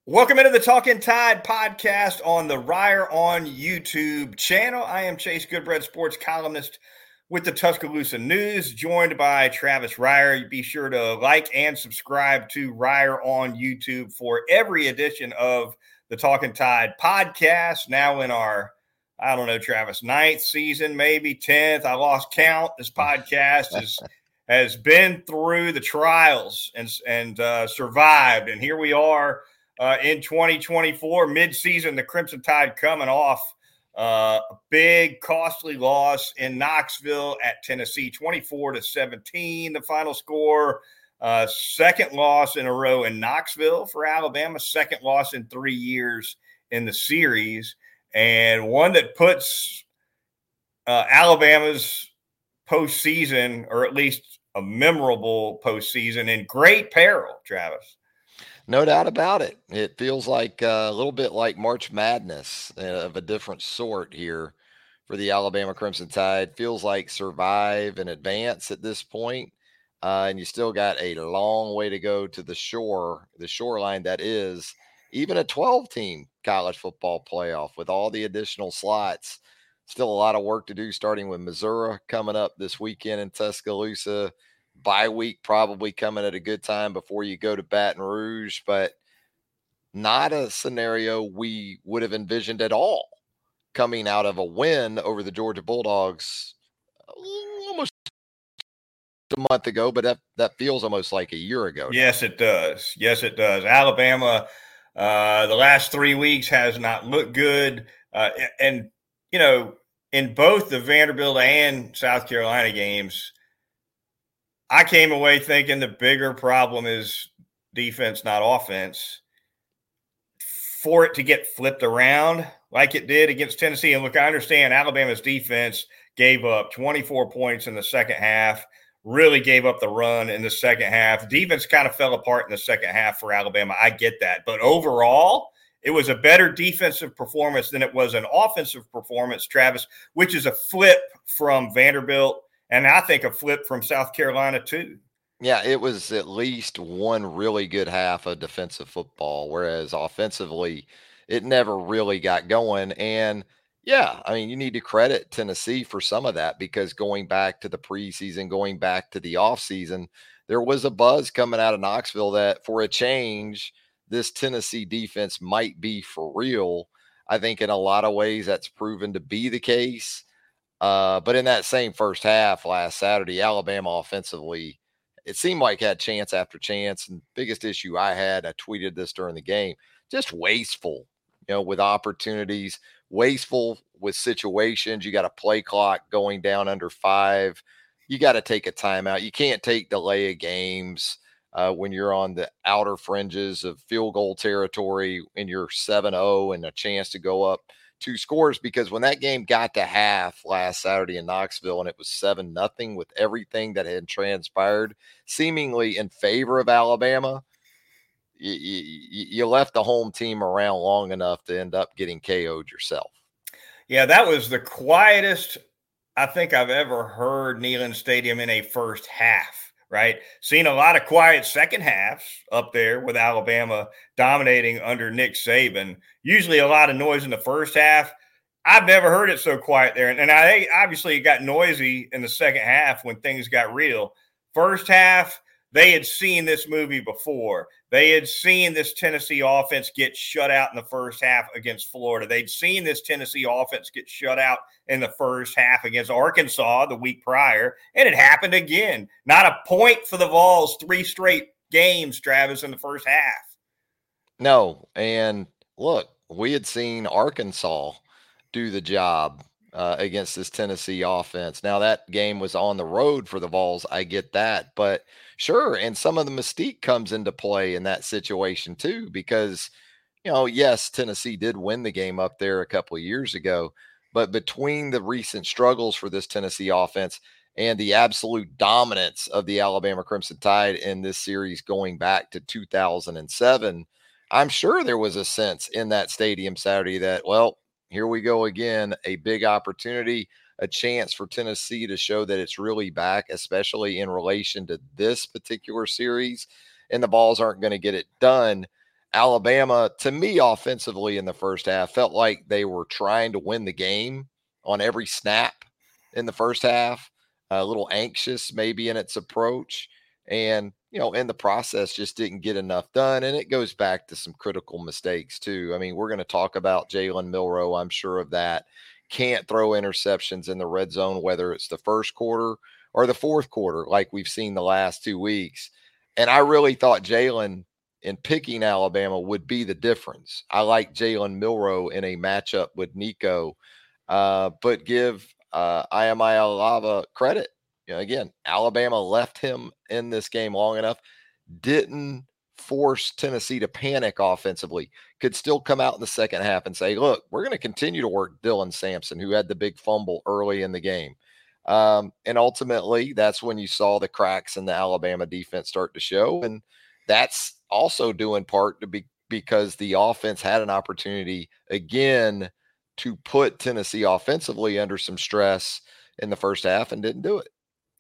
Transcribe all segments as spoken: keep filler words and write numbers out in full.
Welcome into the Talking Tide podcast on the Ryer on YouTube channel. I am Chase Goodbread, sports columnist with the Tuscaloosa News, joined by Travis Ryer. Be sure to like and subscribe to Ryer on YouTube for every edition of the Talking Tide podcast. Now in our, I don't know, Travis, ninth season, maybe tenth. I lost count. This podcast is has been through the trials and and uh, survived, and here we are. Uh, in twenty twenty-four, midseason, the Crimson Tide coming off uh, a big, costly loss in Knoxville at Tennessee, twenty-four to seventeen, the final score. Uh, second loss in a row in Knoxville for Alabama, second loss in three years in the series, and one that puts uh, Alabama's postseason, or at least a memorable postseason, in great peril, Travis. No doubt about it. It feels like uh, a little bit like March Madness uh, of a different sort here for the Alabama Crimson Tide. Feels like survive and advance at this point. Uh, and you still got a long way to go to the shore, the shoreline that is even a twelve-team college football playoff with all the additional slots. Still a lot of work to do, starting with Missouri coming up this weekend in Tuscaloosa. Bye week probably coming at a good time before you go to Baton Rouge, but not a scenario we would have envisioned at all coming out of a win over the Georgia Bulldogs almost a month ago, but that, that feels almost like a year ago now. Yes, it does. Yes, it does. Alabama, uh, the last three weeks has not looked good. Uh, and, you know, in both the Vanderbilt and South Carolina games, I came away thinking the bigger problem is defense, not offense. For it to get flipped around like it did against Tennessee, and look, I understand Alabama's defense gave up twenty-four points in the second half, really gave up the run in the second half. Defense kind of fell apart in the second half for Alabama. I get that. But overall, it was a better defensive performance than it was an offensive performance, Travis, which is a flip from Vanderbilt. And I think a flip from South Carolina, too. Yeah, it was at least one really good half of defensive football, whereas offensively, it never really got going. And yeah, I mean, you need to credit Tennessee for some of that, because going back to the preseason, going back to the offseason, there was a buzz coming out of Knoxville that for a change, this Tennessee defense might be for real. I think in a lot of ways that's proven to be the case. Uh, but in that same first half last Saturday, Alabama offensively, it seemed like had chance after chance. And biggest issue I had, I tweeted this during the game, just wasteful, you know, with opportunities, wasteful with situations. You got a play clock going down under five. You got to take a timeout. You can't take delay of games uh, when you're on the outer fringes of field goal territory and you're seven oh and a chance to go up two scores, because when that game got to half last Saturday in Knoxville and it was seven nothing with everything that had transpired seemingly in favor of Alabama, you, you, you left the home team around long enough to end up getting K O'd yourself. Yeah, that was the quietest I think I've ever heard Neyland Stadium in a first half. Right? Seen a lot of quiet second halves up there with Alabama dominating under Nick Saban. Usually a lot of noise in the first half. I've never heard it so quiet there. And, and I think obviously it got noisy in the second half when things got real. First half, they had seen this movie before. They had seen this Tennessee offense get shut out in the first half against Florida. They'd seen this Tennessee offense get shut out in the first half against Arkansas the week prior, and it happened again. Not a point for the Vols, three straight games, Travis, in the first half. No, and look, we had seen Arkansas do the job uh, against this Tennessee offense. Now, that game was on the road for the Vols. I get that. But sure, and some of the mystique comes into play in that situation too, because, you know, yes, Tennessee did win the game up there a couple of years ago, but between the recent struggles for this Tennessee offense and the absolute dominance of the Alabama Crimson Tide in this series going back to two thousand seven, I'm sure there was a sense in that stadium Saturday that, well, here we go again, a big opportunity, a chance for Tennessee to show that it's really back, especially in relation to this particular series, and the Vols aren't going to get it done. Alabama, to me, offensively in the first half, felt like they were trying to win the game on every snap in the first half, a little anxious maybe in its approach. And, you know, in the process, just didn't get enough done. And it goes back to some critical mistakes, too. I mean, we're going to talk about Jalen Milroe, I'm sure of that. Can't throw interceptions in the red zone, whether it's the first quarter or the fourth quarter, like we've seen the last two weeks. And I really thought Jalen, in picking Alabama, would be the difference. I like Jalen Milroe in a matchup with Nico, uh, but give uh, Iamaleava credit. You know, again, Alabama left him in this game long enough, didn't force Tennessee to panic offensively, could still come out in the second half and say, look, we're going to continue to work Dylan Sampson, who had the big fumble early in the game. Um, and ultimately, that's when you saw the cracks in the Alabama defense start to show. And that's also due in part to be because the offense had an opportunity again to put Tennessee offensively under some stress in the first half and didn't do it.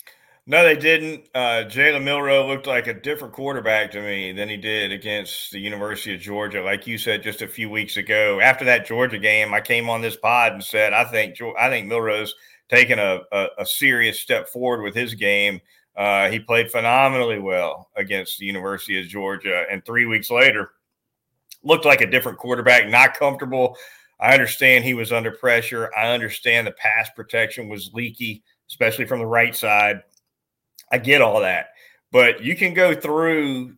No, they didn't. Uh, Jalen Milroe looked like a different quarterback to me than he did against the University of Georgia. Like you said just a few weeks ago, after that Georgia game, I came on this pod and said, I think I think Milroe's taken a, a, a serious step forward with his game. Uh, he played phenomenally well against the University of Georgia. And three weeks later, looked like a different quarterback, not comfortable. I understand he was under pressure. I understand the pass protection was leaky, especially from the right side. I get all that. But you can go through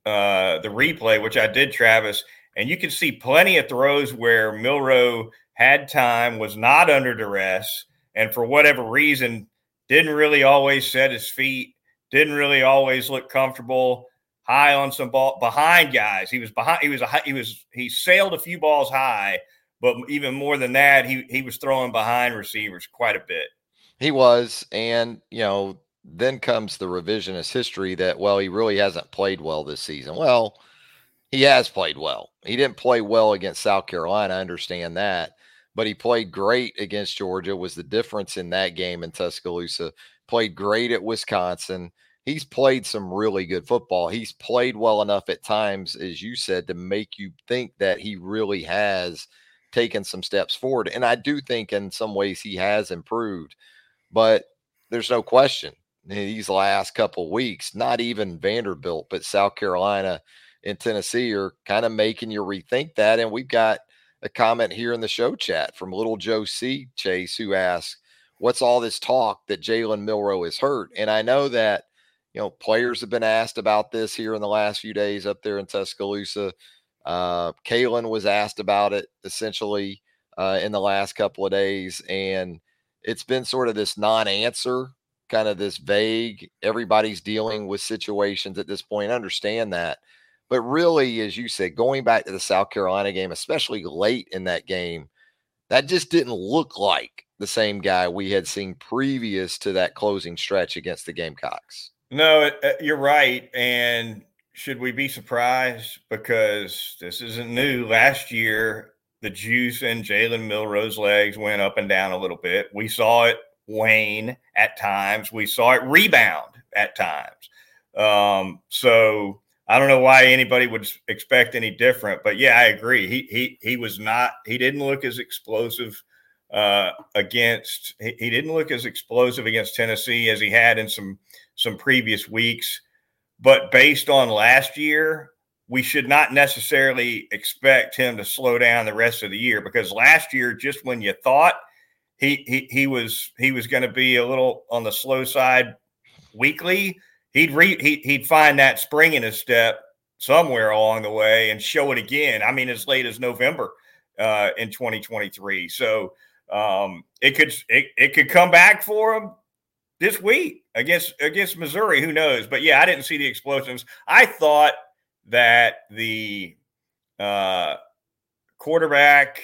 uh, the replay, which I did, Travis, and you can see plenty of throws where Milroe had time, was not under duress, and for whatever reason, didn't really always set his feet, didn't really always look comfortable, high on some ball behind guys. He was behind. He was a, he was he sailed a few balls high, but even more than that, he he was throwing behind receivers quite a bit. He was, and you know, then comes the revisionist history that, well, he really hasn't played well this season. Well, he has played well. He didn't play well against South Carolina. I understand that. But he played great against Georgia, was the difference in that game in Tuscaloosa. Played great at Wisconsin. He's played some really good football. He's played well enough at times, as you said, to make you think that he really has taken some steps forward. And I do think in some ways he has improved. But there's no question, these last couple of weeks, not even Vanderbilt, but South Carolina and Tennessee are kind of making you rethink that. And we've got a comment here in the show chat from Little Joe C. Chase, who asks, what's all this talk that Jalen Milroe is hurt? And I know that, you know, players have been asked about this here in the last few days up there in Tuscaloosa. Uh, Kalen was asked about it essentially uh, in the last couple of days. And it's been sort of this non-answer, kind of this vague, everybody's dealing with situations at this point. I understand that. But really, as you said, going back to the South Carolina game, especially late in that game, that just didn't look like the same guy we had seen previous to that closing stretch against the Gamecocks. No, you're right. And should we be surprised? Because this isn't new. Last year, the juice in Jalen Milroe's legs went up and down a little bit. We saw it wane at times. We saw it rebound at times. Um, so I don't know why anybody would expect any different, but yeah, I agree. He he he was not. He didn't look as explosive uh, against. He, he didn't look as explosive against Tennessee as he had in some some previous weeks. But based on last year, we should not necessarily expect him to slow down the rest of the year, because last year, just when you thought he he he was he was going to be a little on the slow side weekly, he'd re, he, he'd find that spring in his step somewhere along the way and show it again. I mean, as late as November uh, in twenty twenty-three. So um, it could it, it could come back for him this week against against Missouri. Who knows? But yeah, I didn't see the explosions. I thought that the uh, quarterback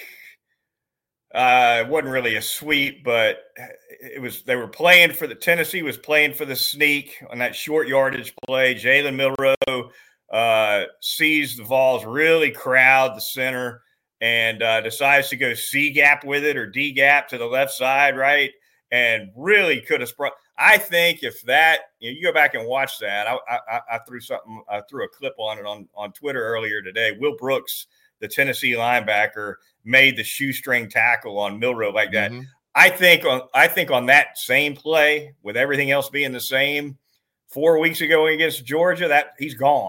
uh, it wasn't really a sweep, but it was. They were playing for the Tennessee was playing for the sneak on that short yardage play. Jalen Milroe uh, sees the Vols really crowd the center and uh, decides to go C gap with it or D gap to the left side, right? and really could have sprung. I think if that, you know, you go back and watch that, I, I, I threw something, I threw a clip on it on, on Twitter earlier today. Will Brooks, the Tennessee linebacker, made the shoestring tackle on Milroe like that. Mm-hmm. I think on, I think on that same play, with everything else being the same, four weeks ago against Georgia, that he's gone.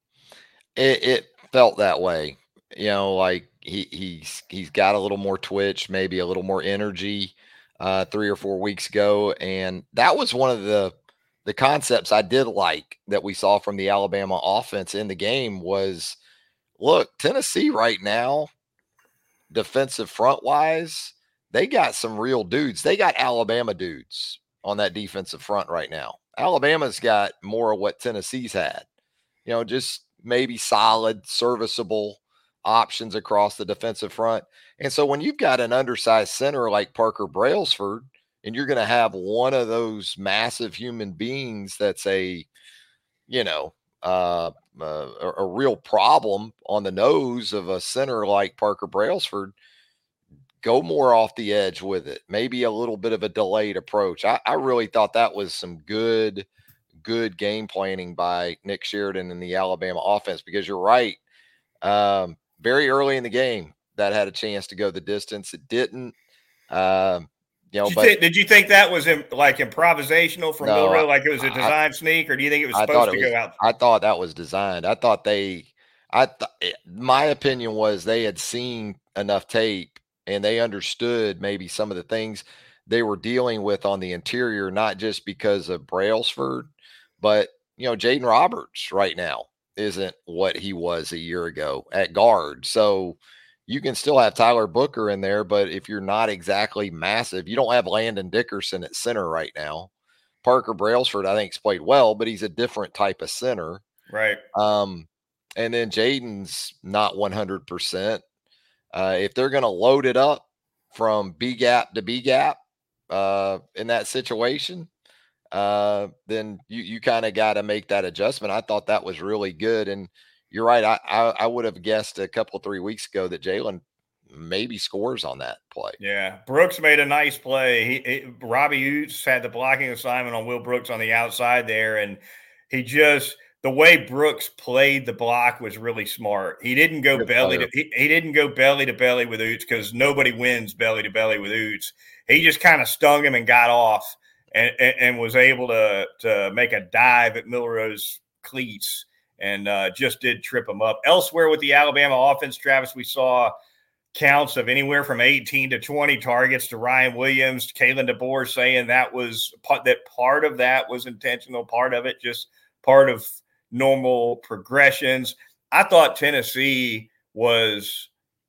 It, it felt that way, you know, like he he's he's got a little more twitch, maybe a little more energy uh, three or four weeks ago, and that was one of the the concepts I did like that we saw from the Alabama offense in the game was, look, Tennessee right now, defensive front wise, they got some real dudes. They got Alabama dudes on that defensive front right now. Alabama's got more of what Tennessee's had, you know, just maybe solid, serviceable options across the defensive front. And so when you've got an undersized center like Parker Brailsford, and you're going to have one of those massive human beings that's a, you know, uh, uh, a, a real problem on the nose of a center like Parker Brailsford, go more off the edge with it. Maybe a little bit of a delayed approach. I, I really thought that was some good – good game planning by Nick Sheridan and the Alabama offense, because you're right. Um, very early in the game, that had a chance to go the distance. It didn't. Um, you know, did you, but think, did you think that was in, like improvisational from no, Milroe, like it was a design I, sneak, or do you think it was I supposed to it was, go out? I thought that was designed. I thought they, I th- my opinion was they had seen enough tape and they understood maybe some of the things they were dealing with on the interior, not just because of Brailsford, but, you know, Jaden Roberts right now isn't what he was a year ago at guard. So you can still have Tyler Booker in there, but if you're not exactly massive, you don't have Landon Dickerson at center right now. Parker Brailsford, I think, has played well, but he's a different type of center. Right. Um, and then Jaden's not one hundred percent. Uh, if they're going to load it up from B gap to B gap uh, in that situation, uh, then you you kind of got to make that adjustment. I thought that was really good, and you're right. I I, I would have guessed a couple three weeks ago that Jalen maybe scores on that play. Yeah, Brooks made a nice play. He, he Robbie Utes had the blocking assignment on Will Brooks on the outside there, and he just the way Brooks played the block was really smart. He didn't go Good belly player. to he, he didn't go belly to belly with Utes, because nobody wins belly to belly with Utes. He just kind of stung him and got off. And, and, and was able to to make a dive at Milroe's cleats, and uh, just did trip him up. Elsewhere with the Alabama offense, Travis, we saw counts of anywhere from eighteen to twenty targets to Ryan Williams. Kalen DeBoer saying that was that part of that was intentional, part of it just part of normal progressions. I thought Tennessee was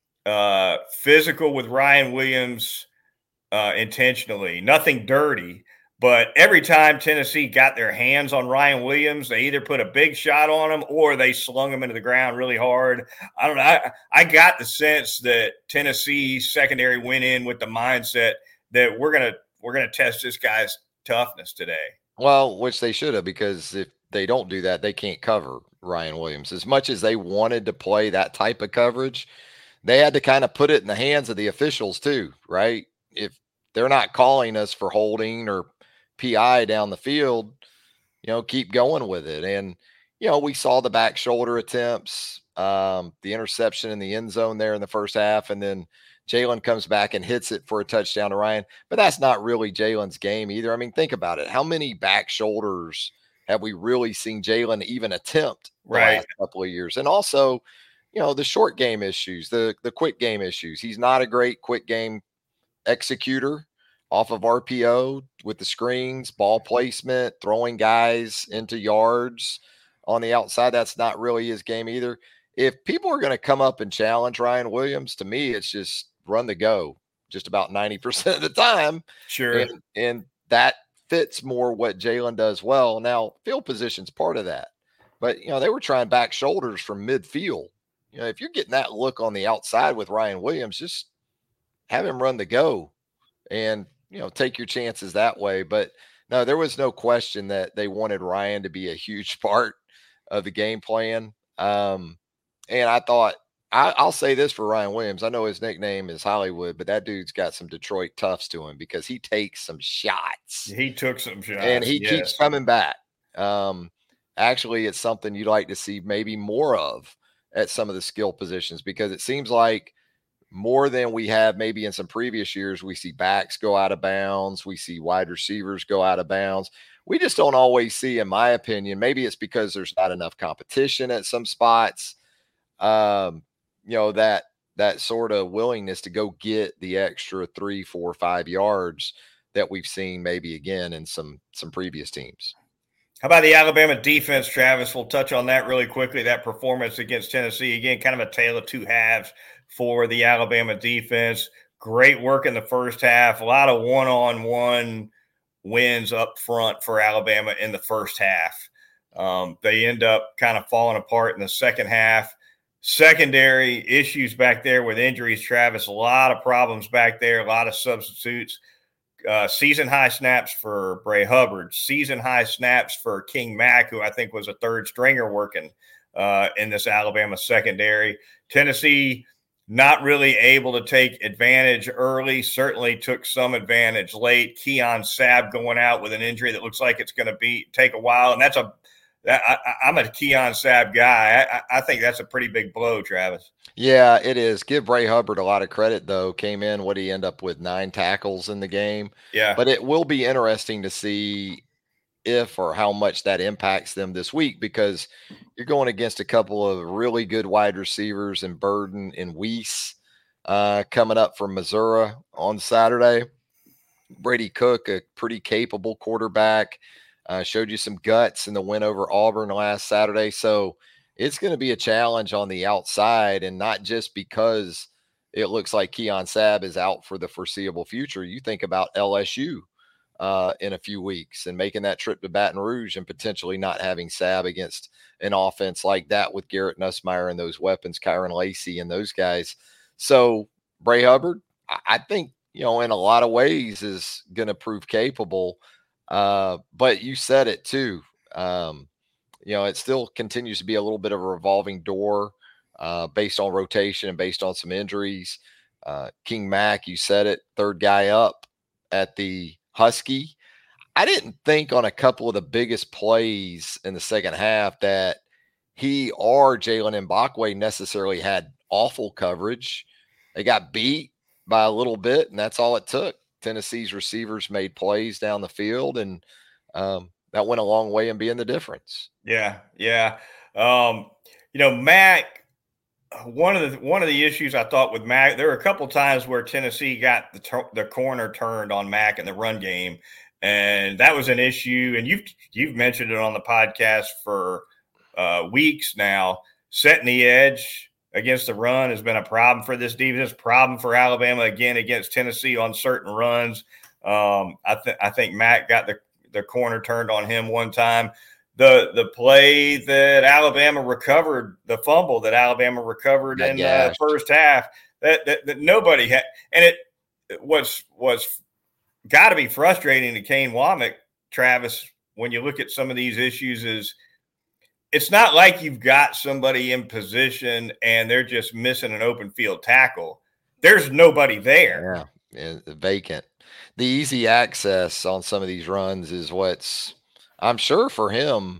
uh, physical with Ryan Williams uh, intentionally, nothing dirty. But every time Tennessee got their hands on Ryan Williams, they either put a big shot on him or they slung him into the ground really hard. I don't know. I, I got the sense that Tennessee's secondary went in with the mindset that we're gonna we're gonna test this guy's toughness today. Well, which they should have, because if they don't do that, they can't cover Ryan Williams. As much as they wanted to play that type of coverage, they had to kind of put it in the hands of the officials too, right? If they're not calling us for holding or P I down the field, you know, keep going with it. And, you know, we saw the back shoulder attempts, um, the interception in the end zone there in the first half. And then Jalen comes back and hits it for a touchdown to Ryan. But that's not really Jalen's game either. I mean, think about it. How many back shoulders have we really seen Jalen even attempt the Right. last couple of years? And also, you know, the short game issues, the the quick game issues. He's not a great quick game executor off of R P O with the screens, ball placement, throwing guys into yards on the outside. That's not really his game either. If people are going to come up and challenge Ryan Williams, to me, it's just run the go just about ninety percent of the time. Sure. And, and that fits more what Jalen does well. Now, field position's part of that. But, you know, they were trying back shoulders from midfield. You know, if you're getting that look on the outside with Ryan Williams, just have him run the go and, you know, take your chances that way. But no, there was no question that they wanted Ryan to be a huge part of the game plan. Um, and I thought, I, I'll say this for Ryan Williams. I know his nickname is Hollywood, but that dude's got some Detroit toughs to him because he takes some shots. He took some shots, and he yes. keeps coming back. Um, actually, it's something you'd like to see maybe more of at some of the skill positions, because it seems like more than we have maybe in some previous years, we see backs go out of bounds. We see wide receivers go out of bounds. We just don't always see, in my opinion, maybe it's because there's not enough competition at some spots. Um, you know, that, that sort of willingness to go get the extra three, four, five yards that we've seen maybe again in some, some previous teams. How about the Alabama defense, Travis? We'll touch on that really quickly. That performance against Tennessee, again, kind of a tale of two halves for the Alabama defense. Great work in the first half. A lot of one-on-one wins up front for Alabama in the first half. Um, they end up kind of falling apart in the second half. Secondary issues back there with injuries, Travis. A lot of problems back there, a lot of substitutes. Uh, season high snaps for Bray Hubbard, season high snaps for King Mack, who I think was a third stringer working uh, in this Alabama secondary. Tennessee not really able to take advantage early, certainly took some advantage late. Keon Sabb going out with an injury that looks like it's going to be take a while, and that's a that, I, I'm a Keon Sabb guy. I, I think that's a pretty big blow, Travis. Yeah, it is. Give Bray Hubbard a lot of credit, though. Came in, what he end up with nine tackles in the game. Yeah. But it will be interesting to see if or how much that impacts them this week, because you're going against a couple of really good wide receivers in Burden and Weiss uh, coming up from Missouri on Saturday. Brady Cook, a pretty capable quarterback, uh, showed you some guts in the win over Auburn last Saturday. So it's going to be a challenge on the outside, and not just because it looks like Keon Sabb is out for the foreseeable future. You think about L S U uh, in a few weeks and making that trip to Baton Rouge and potentially not having Sabb against an offense like that with Garrett Nussmeier and those weapons, Kyron Lacey and those guys. So Bray Hubbard, I think, you know, in a lot of ways is going to prove capable. Uh, but you said it too. Um, You know, it still continues to be a little bit of a revolving door uh, based on rotation and based on some injuries. Uh, King Mack, you said it, third guy up at the Husky. I didn't think on a couple of the biggest plays in the second half that he or Jalen Mbakwe necessarily had awful coverage. They got beat by a little bit, and that's all it took. Tennessee's receivers made plays down the field, and um, that went a long way in being the difference. Yeah, yeah. Um, you know, Mack, one of the one of the issues I thought with Mack, there were a couple times where Tennessee got the ter- the corner turned on Mack in the run game, and that was an issue. And you've you've mentioned it on the podcast for uh, weeks now. Setting the edge against the run has been a problem for this defense. Problem for Alabama again against Tennessee on certain runs. Um, I think I think Mack got the the corner turned on him one time. The the play that Alabama recovered, the fumble that Alabama recovered in the uh, first half, that, that that nobody had, and it, it was was got to be frustrating to Kane Womack, Travis, when you look at some of these issues. Is it's not like you've got somebody in position and they're just missing an open field tackle. There's nobody there. Yeah, vacant. The easy access on some of these runs is what's, I'm sure for him,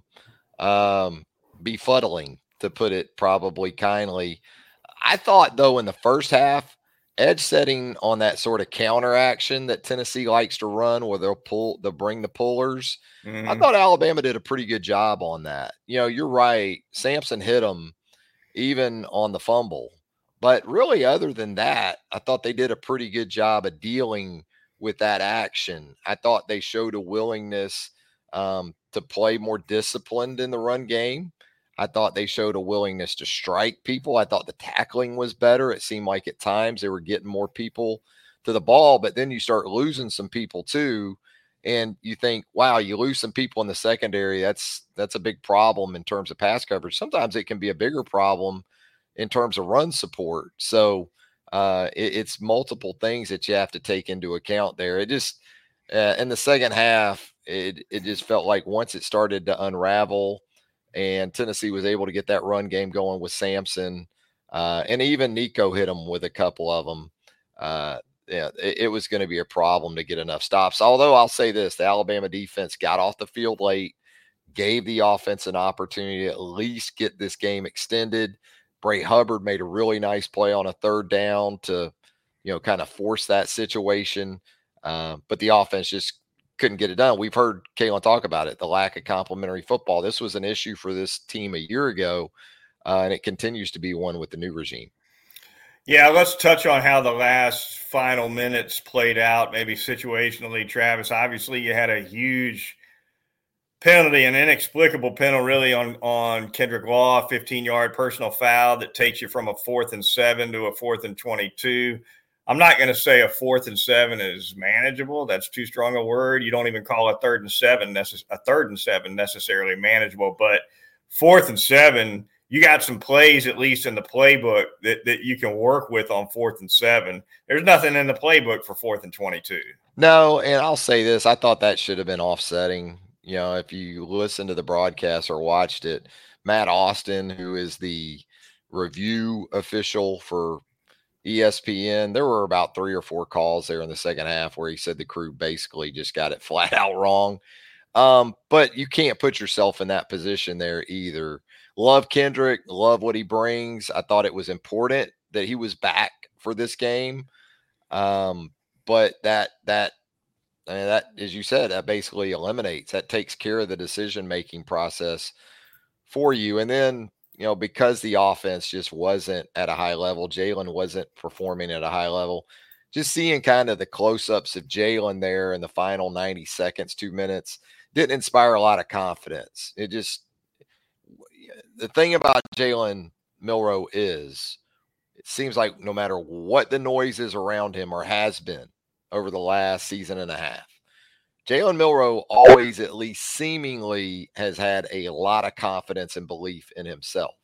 um, befuddling, to put it probably kindly. I thought, though, in the first half, edge setting on that sort of counter action that Tennessee likes to run, where they'll pull, they'll bring the pullers. Mm-hmm. I thought Alabama did a pretty good job on that. You know, you're right. Sampson hit them even on the fumble. But really, other than that, I thought they did a pretty good job of dealing with that action. I thought they showed a willingness um, to play more disciplined in the run game. I thought they showed a willingness to strike people. I thought the tackling was better. It seemed like at times they were getting more people to the ball, but then you start losing some people too. And you think, wow, you lose some people in the secondary. That's, that's a big problem in terms of pass coverage. Sometimes it can be a bigger problem in terms of run support. So uh, it, it's multiple things that you have to take into account there. It just, uh, in the second half, it, it just felt like once it started to unravel and Tennessee was able to get that run game going with Sampson, Uh, and even Nico hit him with a couple of them. Uh, yeah, it, it was going to be a problem to get enough stops. Although I'll say this, the Alabama defense got off the field late, gave the offense an opportunity to at least get this game extended. Bray Hubbard made a really nice play on a third down to, you know, kind of force that situation. Uh, but the offense just couldn't get it done. We've heard Kalen talk about it, the lack of complementary football. This was an issue for this team a year ago, uh, and it continues to be one with the new regime. Yeah, let's touch on how the last final minutes played out, maybe situationally, Travis. Obviously, you had a huge penalty, an inexplicable penalty really on, on Kendrick Law, fifteen-yard personal foul that takes you from a fourth and seven to a fourth and twenty-two. I'm not going to say a fourth and seven is manageable. That's too strong a word. You don't even call a third and seven necess- a third and seven necessarily manageable. But fourth and seven, you got some plays, at least in the playbook, that, that you can work with on fourth and seven. There's nothing in the playbook for fourth and twenty-two. No, and I'll say this. I thought that should have been offsetting. You know, if you listen to the broadcast or watched it, Matt Austin, who is the review official for E S P N, there were about three or four calls there in the second half where he said the crew basically just got it flat out wrong. Um, but you can't put yourself in that position there either. Love Kendrick, love what he brings. I thought it was important that he was back for this game. Um, but that, that, I mean, that, as you said, that basically eliminates, that takes care of the decision-making process for you. And then, you know, because the offense just wasn't at a high level, Jalen wasn't performing at a high level, just seeing kind of the close-ups of Jalen there in the final ninety seconds, two minutes, didn't inspire a lot of confidence. It just, the thing about Jalen Milroe is, it seems like no matter what the noise is around him or has been over the last season and a half, Jalen Milroe always, at least seemingly, has had a lot of confidence and belief in himself.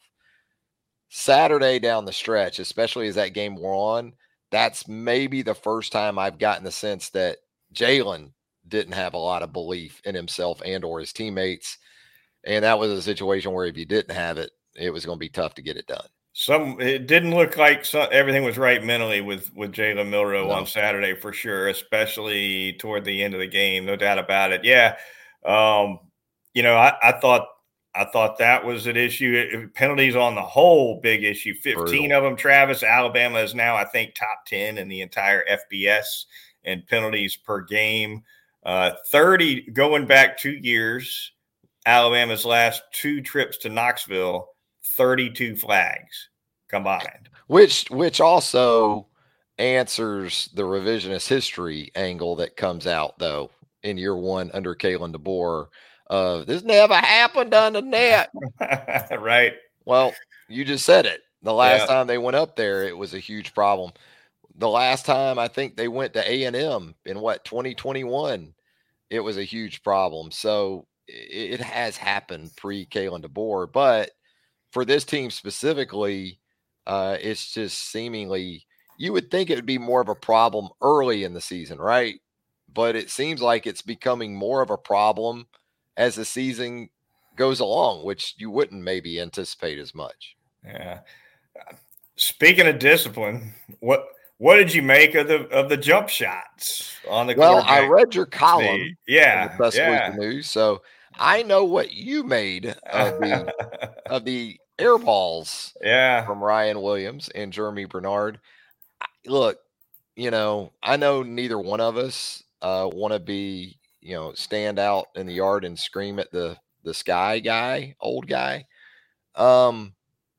Saturday down the stretch, especially as that game wore on, that's maybe the first time I've gotten the sense that Jalen didn't have a lot of belief in himself and or his teammates. And that was a situation where if you didn't have it, it was going to be tough to get it done. Some it didn't look like some, everything was right mentally with with Jalen Milroe no. on Saturday for sure, especially toward the end of the game, no doubt about it. Yeah, um, you know, I, I thought I thought that was an issue. It, penalties on the whole, big issue. Fifteen Brutal. Of them, Travis. Alabama is now, I think, top ten in the entire F B S in penalties per game. Uh, thirty going back two years. Alabama's last two trips to Knoxville, thirty-two flags combined. Which which also answers the revisionist history angle that comes out, though, in year one under Kalen DeBoer of this never happened on the net. Right. Well, you just said it. The last yeah. time they went up there, it was a huge problem. The last time I think they went to A and M in, what, twenty twenty-one, it was a huge problem. So it, it has happened pre-Kalen DeBoer. But for this team specifically, uh, it's just seemingly – you would think it would be more of a problem early in the season, right? But it seems like it's becoming more of a problem as the season goes along, which you wouldn't maybe anticipate as much. Yeah. Speaking of discipline, what what did you make of the of the jump shots on the Well, I read your column. See, yeah, in the yeah. News, so I know what you made of the of the air balls yeah. from Ryan Williams and Jeremy Bernard. Look, you know, I know neither one of us uh, want to be, you know, stand out in the yard and scream at the the sky guy, old guy. Um,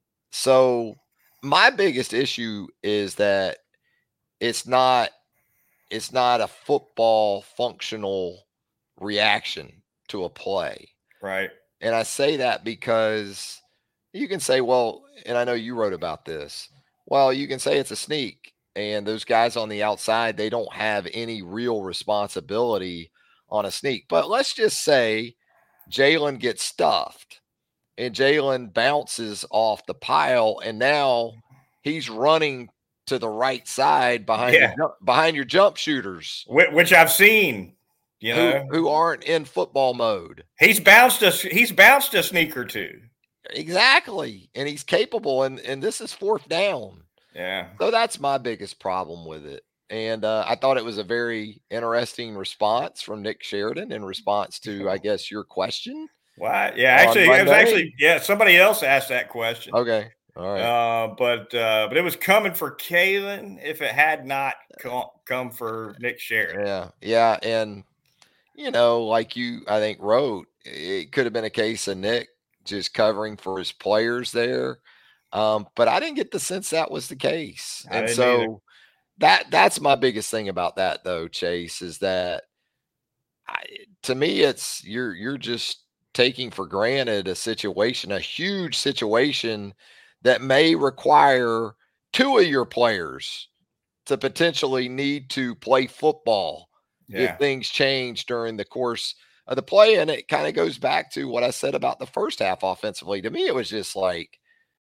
so my biggest issue is that it's not it's not a football functional reaction to a play. Right. And I say that because you can say, well, and I know you wrote about this. Well, you can say it's a sneak, and those guys on the outside, they don't have any real responsibility on a sneak. But let's just say Jalen gets stuffed and Jalen bounces off the pile, and now he's running to the right side behind yeah. your, behind your jump shooters, which I've seen, you know, who, who aren't in football mode. He's bounced us. He's bounced a sneak or two. Exactly. And he's capable, and and this is fourth down. Yeah. So that's my biggest problem with it. And uh, I thought it was a very interesting response from Nick Sheridan in response to, I guess, your question Why? Yeah, on actually, it was Monday. actually yeah. Somebody else asked that question. Okay. All right. Uh, but uh, but it was coming for Kalen if it had not come, come for Nick Sheridan. Yeah. Yeah. And, you know, like you, I think, wrote, it could have been a case of Nick just covering for his players there. Um, but I didn't get the sense that was the case. I And didn't either. so that that's my biggest thing about that, though, Chase, is that I, to me, it's you're you're just taking for granted a situation, a huge situation that may require two of your players to potentially need to play football if Yeah. things change during the course of the play. And it kind of goes back to what I said about the first half offensively. To me, it was just like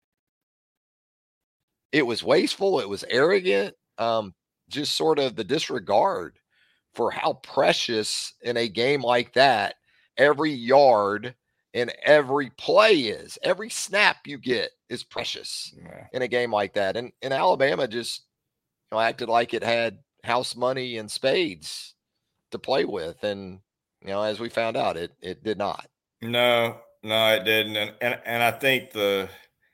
it was wasteful, it was arrogant, um, just sort of the disregard for how precious in a game like that every yard and every play is. Every snap you get is precious Yeah. in a game like that. And and Alabama just, you know, acted like it had house money and spades to play with. And, you know, as we found out, it it did not. No, no, it didn't. And and, and I think the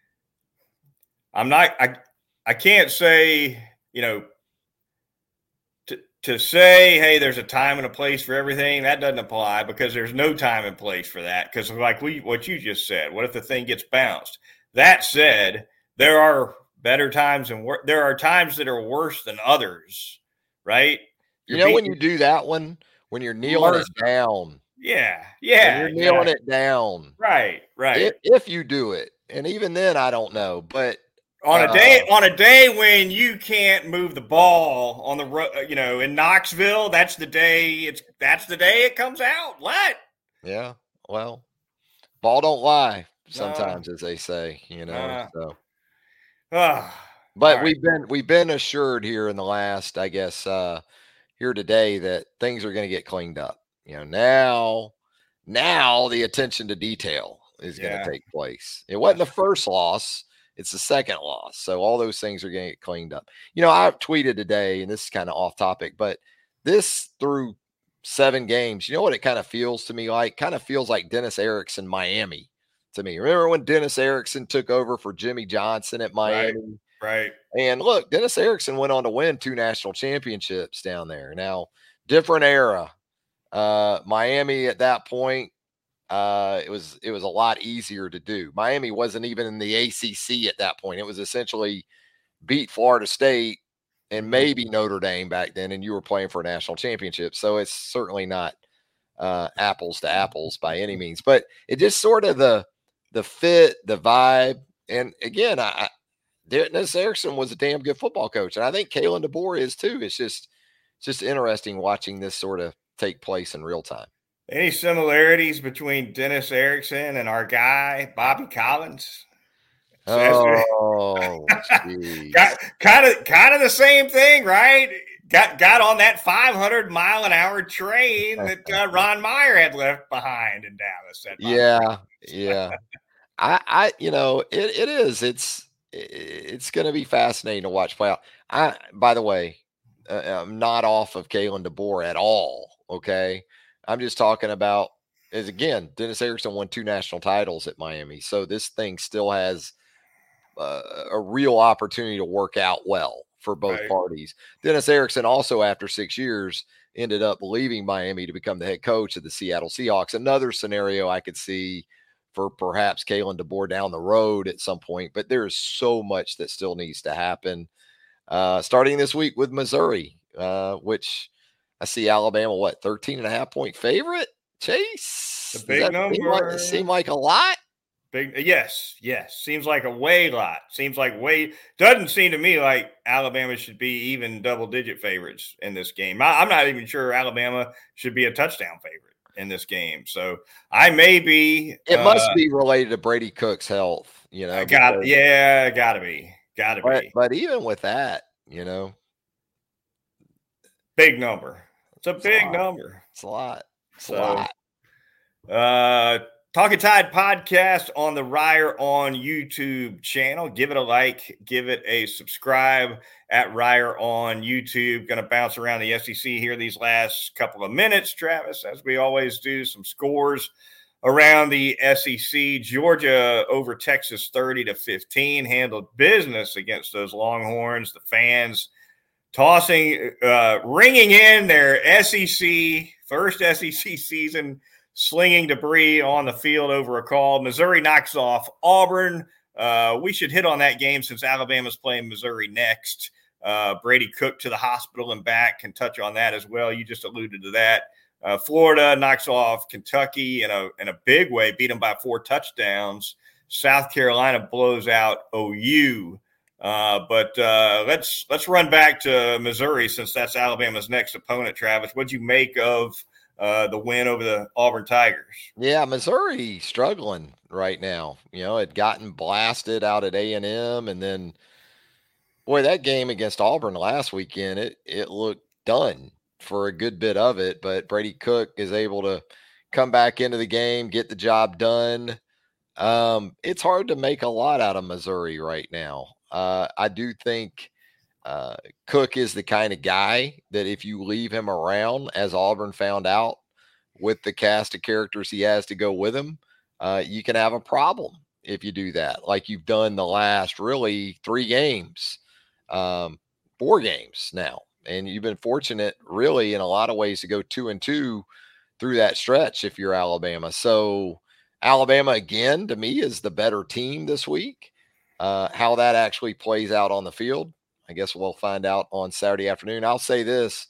I'm not I I can't say, you know, to to say, hey, there's a time and a place for everything, that doesn't apply because there's no time and place for that. Because like we what you just said, what if the thing gets bounced? That said, there are better times and wor- there are times that are worse than others, right? You You're know, when beating you do that one, when you're kneeling it Mercer. down, Yeah, when yeah, you're kneeling exactly. it down, Right, if, right. if you do it, and even then, I don't know, but On a day uh, on a day when you can't move the ball on the road, you know, in Knoxville, that's the day it's that's the day it comes out. What? yeah, well, ball don't lie No, sometimes, as they say, you know. no. So, Ah, all but right. we've been we've been assured here in the last, I guess, uh, here today that things are going to get cleaned up. You know, now, now the attention to detail is going to Yeah, take place. It wasn't the that's first loss; it's the second loss. So all those things are going to get cleaned up. You know, I tweeted today, and this is kind of off topic, but this through seven games, you know what it kind of feels to me like? Kind of feels like Dennis Erickson, Miami, to me. Remember when Dennis Erickson took over for Jimmy Johnson at right, Miami? right. And look, Dennis Erickson went on to win two national championships down there. Now, different era. Uh, Miami at that point, uh, it was it was a lot easier to do. Miami wasn't even in the A C C at that point. It was essentially beat Florida State and Mhm. maybe Notre Dame back then, and you were playing for a national championship. So it's certainly not uh, apples to apples by any means. But it just sort of the the fit, the vibe, and again, I, Dennis Erickson was a damn good football coach, and I think Kalen DeBoer is too. It's just it's just interesting watching this sort of take place in real time. Any similarities between Dennis Erickson and our guy Bobby Collins? Says Oh, got jeez. kind of kind of the same thing, right? Got got on that five hundred mile an hour train that uh, Ron Meyer had left behind in Dallas. Said Bobby. Yeah, yeah. I, I, you know, it, it is. It's, it's going to be fascinating to watch play out. I, by the way, uh, I'm not off of Kalen DeBoer at all. Okay, I'm just talking about is again, Dennis Erickson won two national titles at Miami, so this thing still has uh, a real opportunity to work out well for both Right. parties. Dennis Erickson also, after six years, ended up leaving Miami to become the head coach of the Seattle Seahawks. Another scenario I could see for perhaps Kalen DeBoer down the road at some point, but there is so much that still needs to happen. Uh, starting this week with Missouri, uh, which I see Alabama, what, thirteen and a half point favorite? The Chase, does big that seem like, number. seem like a lot? Big yes, yes. Seems like a way lot. Seems like way doesn't seem to me like Alabama should be even double digit favorites in this game. I, I'm not even sure Alabama should be a touchdown favorite in this game. So I may be It uh must be related to Brady Cook's health, you I know, got because yeah, gotta be. Gotta but be. but even with that, you know, Big number. It's a it's a big lot. number. It's a lot. It's a So lot. uh Talking Tide podcast on the Ryer on YouTube channel. Give it a like, give it a subscribe at Ryer on YouTube. Going to bounce around the S E C here these last couple of minutes, Travis, as we always do. Some scores around the S E C. Georgia over Texas thirty to fifteen, handled business against those Longhorns. The fans tossing, uh, ringing in their S E C, first S E C season, slinging debris on the field over a call. Missouri knocks off Auburn. Uh, we should hit on that game since Alabama's playing Missouri next. Uh, Brady Cook to the hospital and back. Can touch on that as well. You just alluded to that. Uh, Florida knocks off Kentucky in a in a big way, beat them by four touchdowns. South Carolina blows out O U. Uh, but uh, let's let's run back to Missouri since that's Alabama's next opponent. Travis, what'd you make of Uh, the win over the Auburn Tigers? Yeah, Missouri struggling right now. You know, it gotten blasted out at A and M, and then, boy, that game against Auburn last weekend, it it looked done for a good bit of it. But Brady Cook is able to come back into the game, get the job done. Um, it's hard to make a lot out of Missouri right now. Uh, I do think Uh, Cook is the kind of guy that if you leave him around, as Auburn found out with the cast of characters he has to go with him, uh, you can have a problem if you do that, like you've done the last really three games, um, four games now. And you've been fortunate really in a lot of ways to go two and two through that stretch if you're Alabama. So Alabama, again, to me, is the better team this week. Uh, how that actually plays out on the field, I guess we'll find out on Saturday afternoon. I'll say this,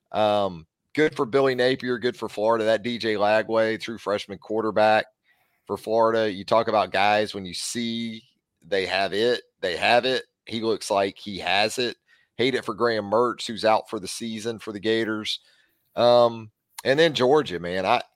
um, good for Billy Napier, good for Florida. That D J Lagway, true freshman quarterback for Florida. You talk about guys, when you see they have it, they have it. He looks like he has it. Hate it for Graham Mertz, who's out for the season for the Gators. Um, and then Georgia, man, I,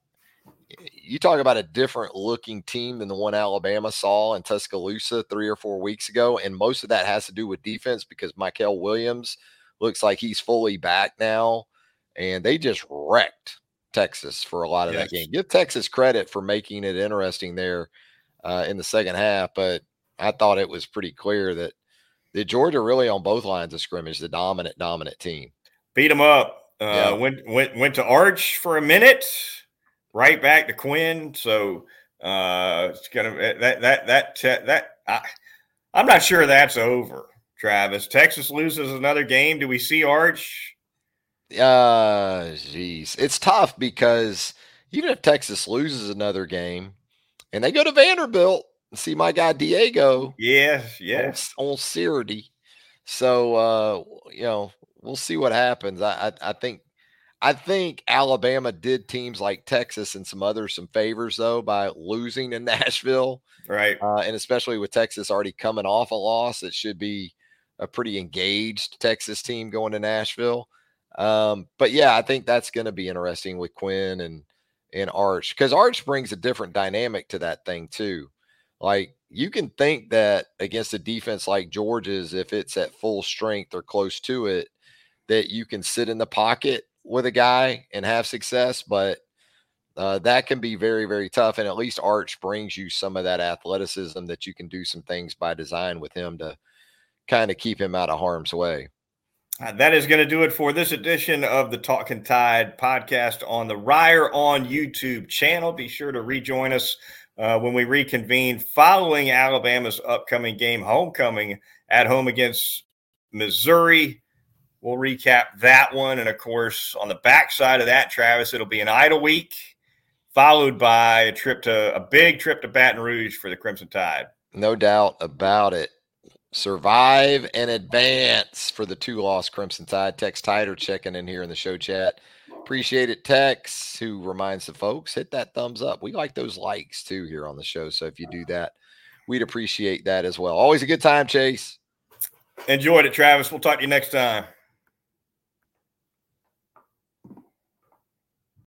you talk about a different looking team than the one Alabama saw in Tuscaloosa three or four weeks ago. And most of that has to do with defense because Michael Williams looks like he's fully back now. And they just wrecked Texas for a lot of yes. that game. Give Texas credit for making it interesting there uh, in the second half. But I thought it was pretty clear that the Georgia really on both lines of scrimmage, the dominant, dominant team. Beat them up. Uh, yeah. Went went went to Arch for a minute. Right back to Quinn, so uh, it's gonna that that that that I, I'm not sure that's over. Travis, Texas loses another game. Do we see Arch? Uh, geez, it's tough because even if Texas loses another game, and they go to Vanderbilt and see my guy Diego, yes, yes, on, on Saturday. So uh, you know, we'll see what happens. I I, I think. I think Alabama did teams like Texas and some others some favors, though, by losing in Nashville. Right. Uh, and especially with Texas already coming off a loss, it should be a pretty engaged Texas team going to Nashville. Um, but, yeah, I think that's going to be interesting with Quinn and, and Arch, because Arch brings a different dynamic to that thing, too. Like, you can think that against a defense like Georgia's, if it's at full strength or close to it, that you can sit in the pocket with a guy and have success, but uh, that can be very, very tough. And at least Arch brings you some of that athleticism that you can do some things by design with him to kind of keep him out of harm's way. Uh, that is going to do it for this edition of the Talking Tide podcast on the Ryer on YouTube channel. Be sure to rejoin us uh, when we reconvene following Alabama's upcoming game, homecoming at home against Missouri. We'll recap that one. And, of course, on the backside of that, Travis, it'll be an idle week followed by a trip to a big trip to Baton Rouge for the Crimson Tide. No doubt about it. Survive and advance for the two-loss Crimson Tide. Tex Tider checking in here in the show chat. Appreciate it, Tex, who reminds the folks, hit that thumbs up. We like those likes, too, here on the show. So if you do that, we'd appreciate that as well. Always a good time, Chase. Enjoyed it, Travis. We'll talk to you next time.